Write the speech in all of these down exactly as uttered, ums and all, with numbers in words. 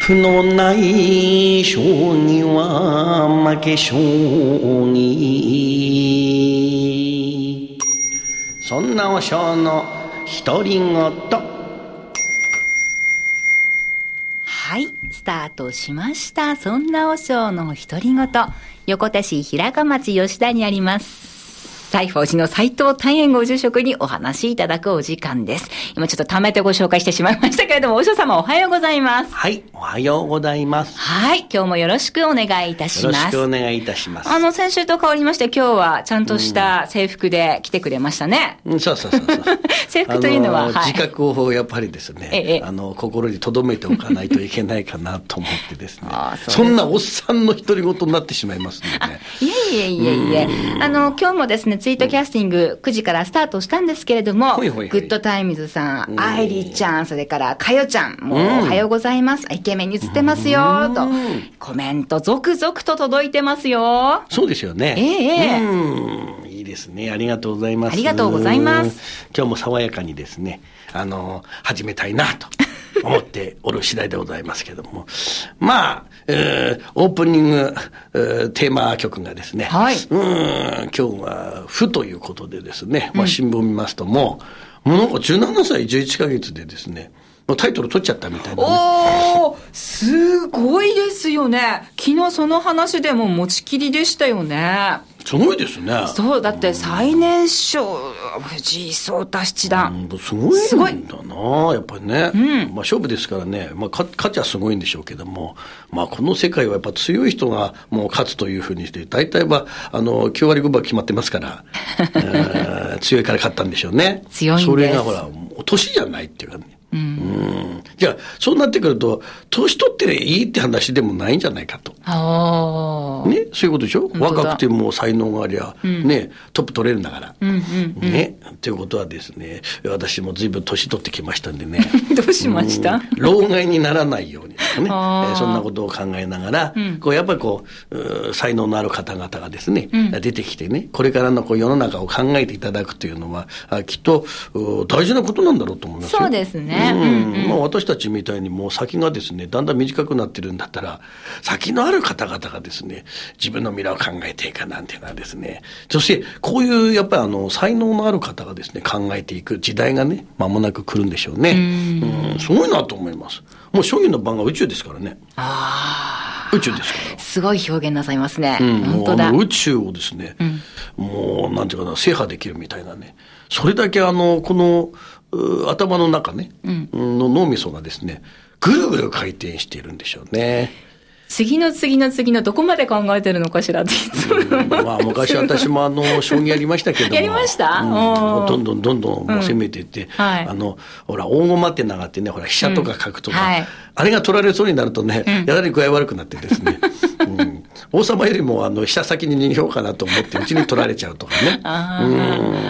負のない将棋は負け将棋。そんな和尚の独り言。 はい、スタートしました。そんな和尚の独り言。横手市平賀町吉田にあります西宝寺の斉藤大円ご住職にお話しいただくお時間です。今ちょっと貯めてご紹介してしまいましたけれども、和尚様おはようございます。 はい、おはようございます。 はい、今日もよろしくお願いいたします。 よろしくお願いいたします。 あの先週と変わりまして今日はちゃんとした制服で来てくれましたね。 うん、そうそうそうそう制服というのは、 はい、自覚をやっぱりですね、ええ、あの心に留めておかないといけないかなと思ってですねああ そ, そんなおっさんの独り言になってしまいますのでね。 いえいえいえいえ、あの今日もですねツイートキャスティングくじからスタートしたんですけれども、ほいほいほい、グッドタイムズさん、愛理ちゃん、それからかよちゃん、もうおはようございます、イケメンに映ってますよとコメント続々と届いてますよ。 そうですよね。 ええうん、いいですね。ありがとうございます。 ありがとうございます。 今日も爽やかにですね、あの始めたいなと思っておる次第でございますけどもまあ、えー、オープニング、えー、テーマ曲がですね、はい、うん今日は負ということでですね、まあ、新聞見ますともう、もうなんかじゅうななさいじゅういっかげつでですねタイトル取っちゃったみたいな、ね、 おーすごいですよね。昨日その話でも持ちきりでしたよね。 すごいですね。 そうだって最年少、うん、藤井聡太七段、 うん、すごいんだなやっぱりね、うんまあ、勝負ですからね、まあ、勝ちはすごいんでしょうけども、まあ、この世界はやっぱ強い人がもう勝つというふうにして大体はあのきゅうわりごぶは決まってますからえ強いから勝ったんでしょうね。 強いんです。 それがほら年じゃないっていうかね、うん、うんじゃあそうなってくると年取っていいって話でもないんじゃないかと。 あね、そういうことでしょ。若くても才能がありゃ、うん、ねトップ取れるんだから、うんうんうん、ねということはですね私も随分年取ってきましたんでねどうしました、 うん、老害にならないようにとかね、えー、そんなことを考えながら、うん、こうやっぱりこう才能のある方々がですね、うん、出てきてねこれからのこう世の中を考えていただくというのはきっと大事なことなんだろうと思いますよ。 そうですね、 うんうんうんまあ、私たちみたいにもう先がですねだんだん短くなってるんだったら先のある方々がですね自分の未来を考えていかなんていうのはですねそしてこういうやっぱりあの才能のある方がですね考えていく時代がね間もなく来るんでしょうね。うんうんすごいなと思います。もう将棋の盤が宇宙ですからね。 あ宇宙ですからすごい表現なさいますね、うん、 本当だ。もう宇宙をですね、うん、もうなんていうかな制覇できるみたいなねそれだけあのこの頭の中ね、うん、の脳みそがですねぐるぐる回転しているんでしょうね。 次の次の次のどこまで考えてるのかしらっていつも、 うんまあ、昔私もあの将棋やりましたけどもやりました、 うん、もうどんどんどんどんもう攻めていって、うんはい、あのほら大駒ってのがあってねほら飛車とか角とか、うんはい、あれが取られそうになるとね、うん、やはり具合悪くなってですね、うん、王様よりもあの飛車先に逃げようかなと思ってうちに取られちゃうとかねあ、うん、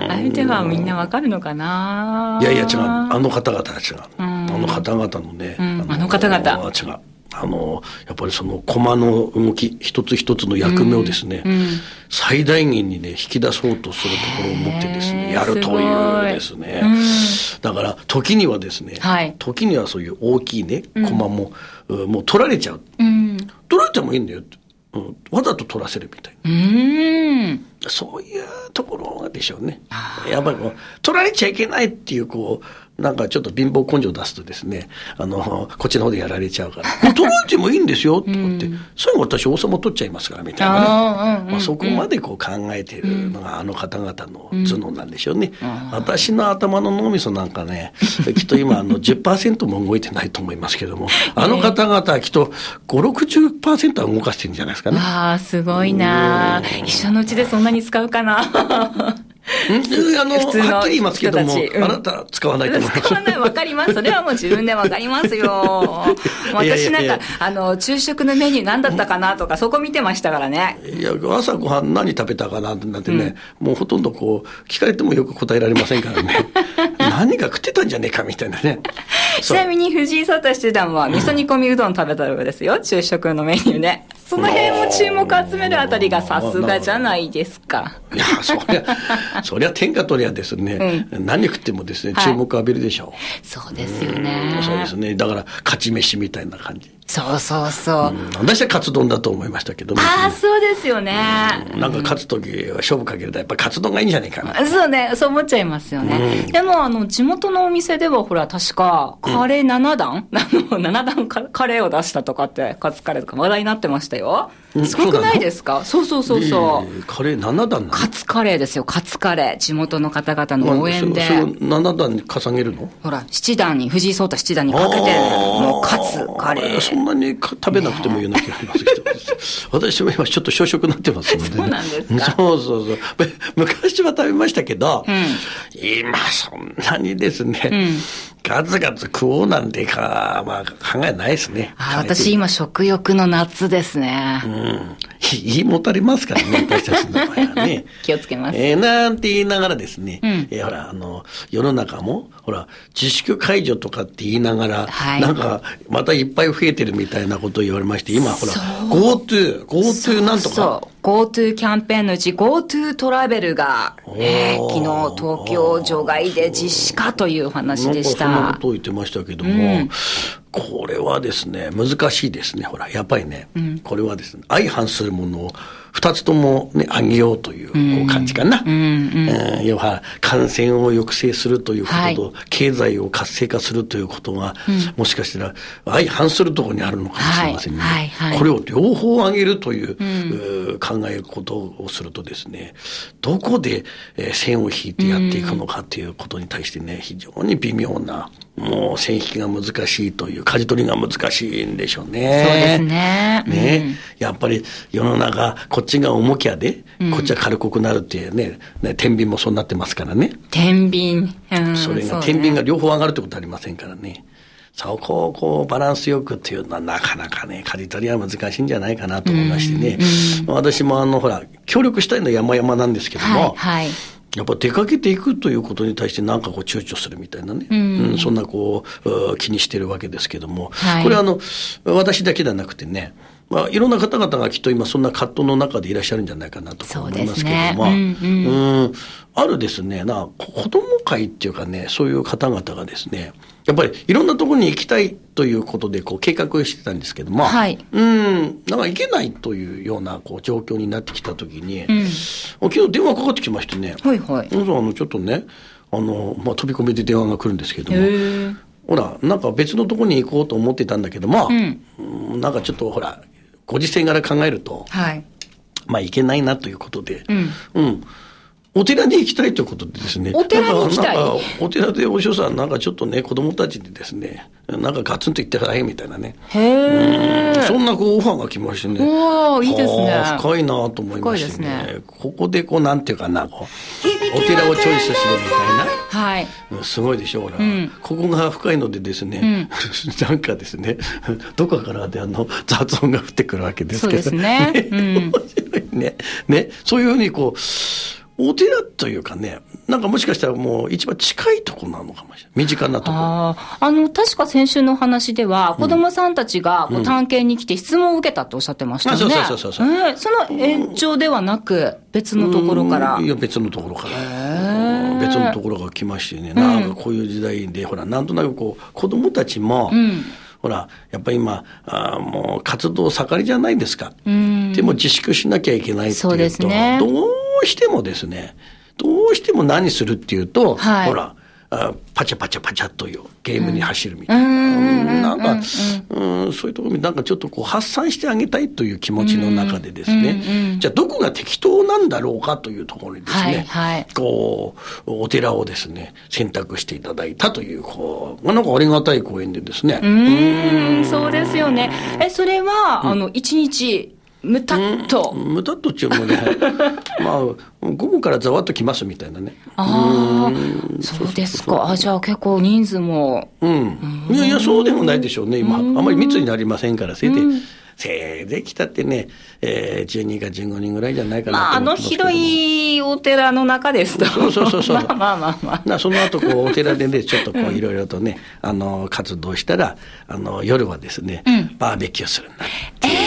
相手はみんなわかるのかな。 いやいや違うあの方々は違う、うん、あの方々のね、 うん、あの、あの方々 は違うあのやっぱりその駒の動き一つ一つの役目をですね、うんうん、最大限にね引き出そうとするところを持ってですねやるというですね、うん、だから時にはですね、はい、時にはそういう大きいね駒も、うん、もう取られちゃう、うん、取られてもいいんだよって、うん、わざと取らせるみたいな、うんそういうところでしょうね。やっぱりこう取られちゃいけないっていうこうなんかちょっと貧乏根性出すとですねあのこっちの方でやられちゃうからもう取られてもいいんですよって言って、うん、最後私王様取っちゃいますからみたいなねあ、うんうんまあ、そこまでこう考えているのがあの方々の頭脳なんでしょうね、うん、私の頭の脳みそなんかねきっと今あの じゅっパーセント も動いてないと思いますけどもあの方々はきっとごじゅう、ろくじゅっパーセント は動かしてるんじゃないですかね。 ああすごいな。一緒のうちでそんなに使うかなあのはっきり言いますけども、うん、あなた使わないと思います。 使わない分かります。それはもう自分で分かりますよ。私なんかあの昼食のメニュー何だったかなとかそこ見てましたからね。 いや朝ごはん何食べたかななんてね、うん、もうほとんどこう聞かれてもよく答えられませんからね何が食ってたんじゃねえかみたいなねちなみに藤井聡太七段は味噌煮込みうどん食べたようですよ、うん、昼食のメニューね。その辺も注目集めるあたりがさすがじゃないですか。 いやそりゃそりゃ天下取りゃですね、うん、何食ってもですね注目浴びるでしょう、はい、 そうですよね。 そうですね。だから勝ち飯みたいな感じ。 そうそうそう。 うん、私はカツ丼だと思いましたけども。 ああ、そうですよね。 うん、なんか勝つときは勝負かけるとやっぱカツ丼がいいんじゃないかな。 そうね、そう思っちゃいますよね。うん、でも、あの、地元のお店では、ほら、確か、カレーなな段、うん、あの、なな段カレーを出したとかって、カツカレーとか話題になってましたよ。すごくないですか？そうそうそうそう。 えー、カレーなな段なの？ カツカレーですよ、カツカレー。地元の方々の応援で。 まあ、それそれなな段に重ねるの？ ほら、七段に、藤井聡太七段にかけて、もうカツカレー。 そんなに食べなくてもいいような気がしますけど、ね、私も今ちょっと小食になってますので、ね。 そうなんですか？ そうそうそう。昔は食べましたけど、うん、今そんなにですね、うん、ガツガツ食おうなんてか、まあ考えないですね。 あ、私今食欲の夏ですね。 うん。言いもたれますからね、私たちの場合はね。 気をつけます。 えー、なんて言いながらですね、うん、えー、ほら、あの、世の中も、ほら、自粛解除とかって言いながら、はい、なんか、またいっぱい増えてるみたいなことを言われまして、今、ほら、GoTo、GoTo なんとか。 そう。GoTo キャンペーンのうち GoTo トラベルが、えー、昨日東京除外で実施かというお話でした。 なんかそんなことを言ってましたけども、うん、これはですね、難しいですね。ほら、やっぱりね、うん、これはですね、相反するものを二つともね、あげようという、こう感じかな。うんうんうん、要は、感染を抑制するということと、はい、経済を活性化するということが、うん、もしかしたら相反するところにあるのかもしれませんね。はいはいはい、これを両方上げるという、うん、考えることをするとですね、どこで、えー、線を引いてやっていくのかということに対してね、非常に微妙な、もう線引きが難しいという、舵取りが難しいんでしょうね。 そうですね。 ね、うん、やっぱり世の中、こっちが重きゃで、うん、こっちは軽くなるっていうね、ね、天秤もそうなってますからね。 天秤。 うん、それが、天秤が両方上がるってことはありませんからね。そこをこうバランスよくっていうのはなかなかね、舵取りは難しいんじゃないかなと思いましてね。うんうん、私もあの、ほら、協力したいのは山々なんですけども、はいはい、やっぱ出かけていくということに対してなんかこう躊躇するみたいなね、うんうん、そんなこう気にしてるわけですけども、はい、これはあの私だけではなくてね、まあ、いろんな方々がきっと今そんな葛藤の中でいらっしゃるんじゃないかなと思いますけども、ね、うんうん、うんあるですね、な子ども会っていうかね、そういう方々がですね、やっぱりいろんなところに行きたいということでこう計画してたんですけども、はい、うんなんか行けないというようなこう状況になってきたときに、うん、昨日電話かかってきましてね、はいはい、あのちょっとねあの、まあ、飛び込みで電話が来るんですけども、ほらなんか別のところに行こうと思ってたんだけども、うん、なんかちょっとほらご時世から考えると、はい、まあ行けないなということで、うん、うんお寺に行きたいということでですね。 お寺に行きたい？ なんか、お寺でお師匠さんなんかちょっとね、子供たちでですね、なんかガツンと行ってくださいみたいなね。 へー。 そんなこうオファーが来ましてね。 おー、いいですね。 深いなと思いましてね。深いですね。ここでこうなんていうかな、こう、お寺をチョイスするみたいな。はい。すごいでしょう、ほら、うん。ここが深いのでですね、うん、なんかですね、どこからであの雑音が降ってくるわけですけど。そうですね。うん、面白いね。ね、そういうふうにこう、お寺というかね、なんかもしかしたらもう一番近いところなのかもしれない。身近なところ。 ああの、確か先週の話では、子供さんたちがこう探検に来て質問を受けたっておっしゃってましたね。うん、そうそうそうそう、えー。その延長ではなく、別のところから。 いや、別のところから。別のところが来ましてね、なんかこういう時代で、うん、ほら、なんとなくこう、子供たちも、うんほら、やっぱり今、あもう活動盛りじゃないですか。うんでも自粛しなきゃいけないっていうと、そうですね、どうしてもですね、どうしても何するっていうと、はい、ほら、あパチャパチャパチャというゲームに走るみたいな。うん、なんか、うん、そういうところになんかちょっとこう発散してあげたいという気持ちの中でですね、うんうん、じゃあどこが適当なんだろうかというところにですね、はいはい、こう、お寺をですね、選択していただいたという、こう、なんかありがたいご縁でですね。 うん、うんそうですよね。え、それは、うん、あの、一日、むたっと、 うん、むたっとっていうのもねまあ午後からざわっと来ますみたいなね。 ああそうですか。あじゃあ結構人数もうんいやいやそうでもないでしょうね今あんまり密になりませんからせいでせいで来たってね、えー、じゅうにかじゅうごにんぐらいじゃないかなと思ってますけども、 まあ、あの広いお寺の中ですとそうそうそうそうまあまあまあまあなその後こうお寺でねちょっとこういろいろとねあの活動したらあの夜はですね、うん、バーベキューするんだっていう、えー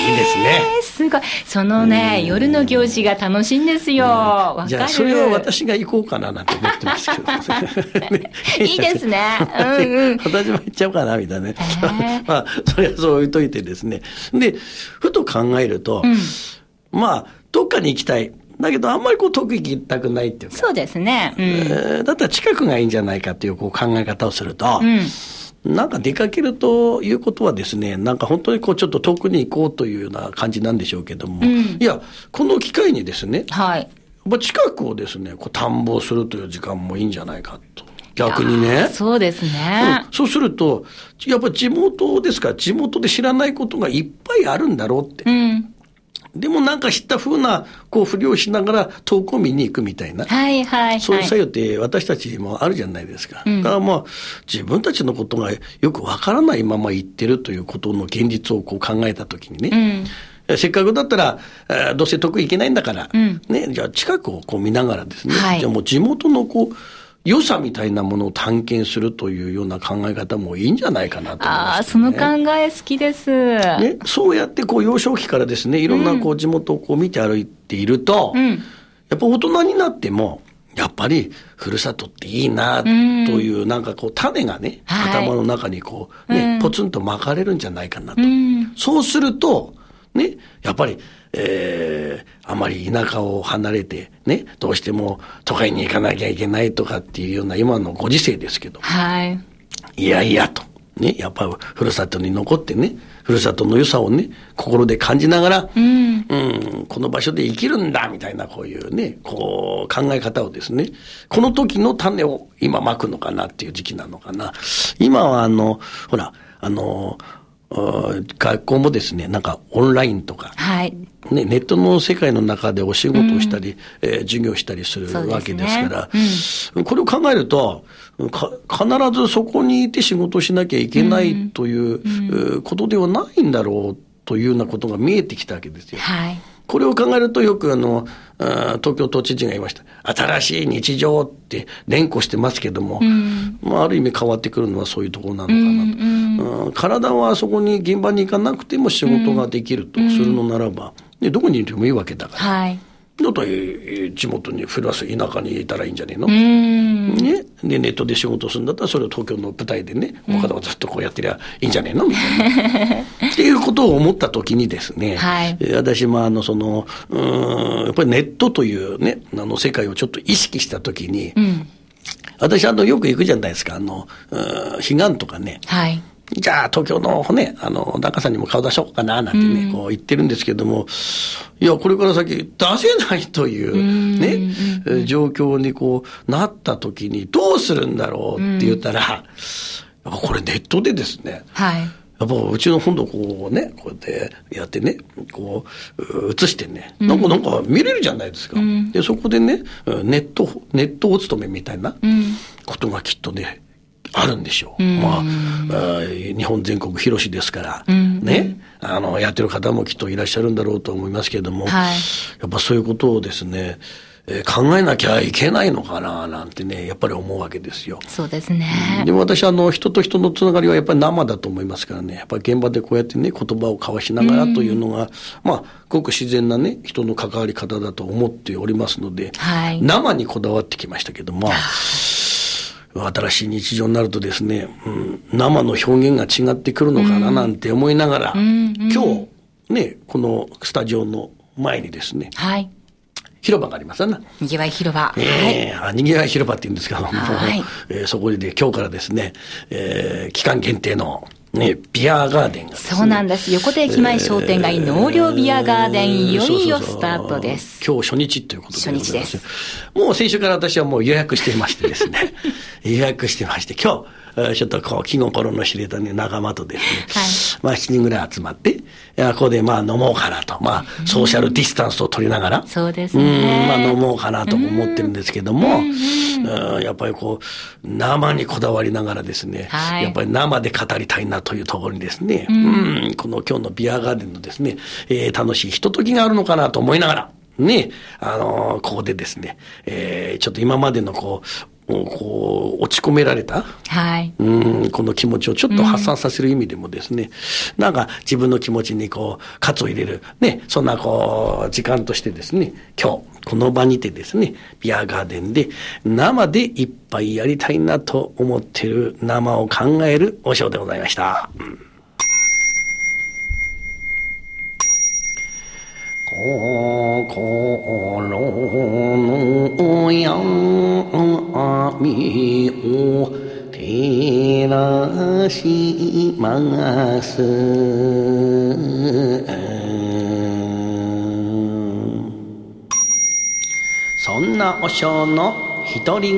いいですね。 すごい。そのね、夜の行事が楽しいんですよ。わかる。 じゃあ、それは私が行こうかななんて思ってますけど、ね。 いいですね。うんうん。 私も行っちゃおうかな、みたいなね。まあ、それはそう置いといてですね。で、ふと考えると、うん、まあ、どっかに行きたい。だけど、あんまりこう、遠く行きたくないっていうか。 そうですね。うん、 えー、だったら近くがいいんじゃないかっていうこう考え方をすると、うんなんか出かけるということはですね、なんか本当にこうちょっと遠くに行こうというような感じなんでしょうけども、うん、いや、この機会にですね、はい、やっぱ近くをですね、こう探訪するという時間もいいんじゃないかと。逆にね。 そうですね、 うん。そうすると、やっぱり地元ですから、地元で知らないことがいっぱいあるんだろうって。うんでもなんか知った風な、こう、ふりをしながら遠くを見に行くみたいな。 はいはいはい。 そういう作用って私たちにもあるじゃないですか。うん、だからまあ、自分たちのことがよくわからないまま言ってるということの現実をこう考えたときにね。うん、せっかくだったら、どうせ遠く行けないんだから、うん、ね、じゃあ近くをこう見ながらですね。はい、じゃあもう地元のこう、良さみたいなものを探検するというような考え方もいいんじゃないかなと思います、ね。 ああ、その考え好きです。 ね、そうやってこう幼少期からですね、いろんなこう地元をこう見て歩いていると、うん、やっぱ大人になっても、やっぱりふるさとっていいなという、うん、なんかこう種がね、はい、頭の中にこうね、うん、ポツンと巻かれるんじゃないかなと。うん、そうすると、ね、やっぱり、えー、あまり田舎を離れてね、どうしても都会に行かなきゃいけないとかっていうような今のご時世ですけど、はい、いやいやと、ね、やっぱりふるさとに残ってね、ふるさとの良さをね、心で感じながら、うん、うん、この場所で生きるんだみたいなこういうね、こう考え方をですね、この時の種を今まくのかなっていう時期なのかな。今はあの、ほら、あの、学校もですね、なんかオンラインとか、はいね、ネットの世界の中でお仕事をしたり、うんえー、授業したりするわけですから、ねうん、これを考えるとか必ずそこにいて仕事をしなきゃいけないという、うん、ことではないんだろうというようなことが見えてきたわけですよ。はいこれを考えるとよくあの、あ東京都知事が言いました。新しい日常って連呼してますけども、うん、まあある意味変わってくるのはそういうところなのかなと。うんうん、体はそこに現場に行かなくても仕事ができるとするのならば、でどこにいてもいいわけだから。はいだったら地元にプラス田舎にいたらいいんじゃねえの、うんね、でネットで仕事するんだったらそれを東京の舞台でね他でもずっとこうやってりゃいいんじゃねえのみたいなっていうことを思った時にですね、はい、私もあのそのうーんやっぱりネットというねあの世界をちょっと意識した時に、うん、私あのよく行くじゃないですかあの彼岸とかね、はいじゃあ東京のね、あの、中さんにも顔出しようかな、なんてね、うん、こう言ってるんですけども、いや、これから先出せないというね、うんうんうん、状況にこうなった時にどうするんだろうって言ったら、うん、やっぱこれネットでですね、はい。やっぱうちの本土こうね、こうやってやってね、こう、映してね、なんかなんか見れるじゃないですか。うん、で、そこでね、ネット、ネットお勤めみたいなことがきっとね、あるんでしょう。うん、まあ、日本全国広しですから、うん、ね、あの、やってる方もきっといらっしゃるんだろうと思いますけれども、はい、やっぱそういうことをですね、えー、考えなきゃいけないのかな、なんてね、やっぱり思うわけですよ。 そうですね。 でも私、あの、人と人のつながりはやっぱり生だと思いますからね、やっぱり現場でこうやってね、言葉を交わしながらというのが、うん、まあ、ごく自然なね、人の関わり方だと思っておりますので、はい、生にこだわってきましたけども、新しい日常になるとですね、うん、生の表現が違ってくるのかななんて思いながら、うんうんうん、今日ね、このスタジオの前にですね、はい、広場がありますよね。 にぎわい広場。 えー、はい、にぎわい広場って言うんですけども、はいえー、そこで今日からですね、えー、期間限定のね、ビアガーデンがですね。 そうなんです。横手駅前商店街納涼ビアガーデン、えー、いよいよスタートです。 今日初日ということで。 初日です。 もう先週から私はもう予約していましてですね。予約してまして、今日、ちょっとこう気心の知れた、ね、仲間とですね、はい、まあしちにんぐらい集まって、いやここでまあ飲もうかなと、まあソーシャルディスタンスを取りながら、 うん、そうですね。 うん、まあ飲もうかなと思ってるんですけども、うんうん、やっぱりこう生にこだわりながらですね、はい、やっぱり生で語りたいなというところにですね、うん、うん、この今日のビアガーデンのですね、えー、楽しいひとときがあるのかなと思いながら、ね、あのー、ここでですね、えー、ちょっと今までのこう、こう落ち込められた、はい、うんこの気持ちをちょっと発散させる意味でもですね、うん、なんか自分の気持ちにこう喝を入れるね、そんなこう時間としてですね、今日この場にてですね、ビアガーデンで生で一杯やりたいなと思っている生を考えるお尚でございました。うん、心の闇を照らします。そんなお尚の独り言。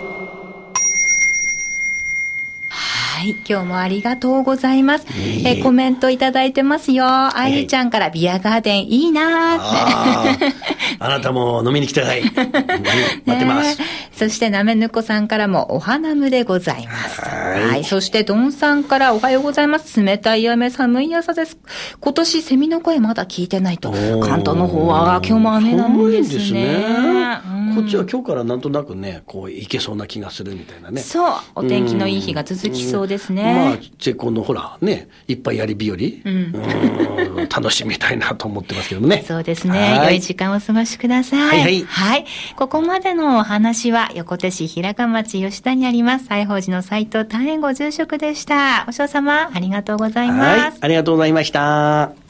はい、今日もありがとうございます。えー、コメントいただいてますよ。あゆちゃんからビアガーデンいいなーって。 あなたも飲みに来てください。待ってます。 そしてなめぬこさんからもお花むでございます。はい。はい、そしてどんさんからおはようございます。冷たい雨、寒い朝です。今年セミの声まだ聞いてないと。関東の方は今日も雨なんですね。ですね、 うん、こっちは今日からなんとなくね、こういけそうな気がするみたいなね。 そう。お天気のいい日が続きそうですね。 まあ、絶好のほら、ね、いっぱいやり日和、うん、うん楽しみたいなと思ってますけどもね。 そうですね。良い時間をお過ごしください。 はいはい。 はい。ここまでのお話は、横手市平鹿町吉田にあります、西宝寺の斉藤丹円ご住職でした。お嬢様、ありがとうございます。 はい。ありがとうございました。